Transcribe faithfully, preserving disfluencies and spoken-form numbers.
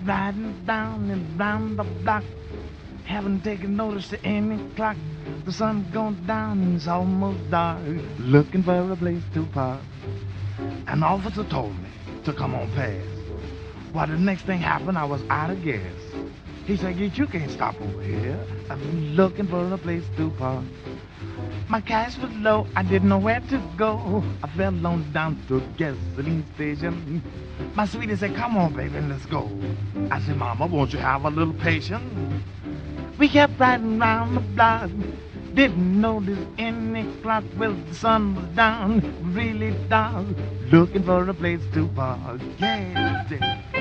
riding down and round the block, haven't taken notice to any clock. The sun's gone down and it's almost dark, looking for a place to park. An officer told me to come on past. Why, the next thing happened, I was out of gas. He said, "Get, you can't stop over here. I'm looking for a place to park." My cash was low, I didn't know where to go. I fell on down to a gasoline station. My sweetie said, "Come on, baby, let's go." I said, "Mama, won't you have a little patience?" We kept riding round the block, didn't notice any clock. Well, the sun was down, really dark, looking for a place to park. Yeah, yeah.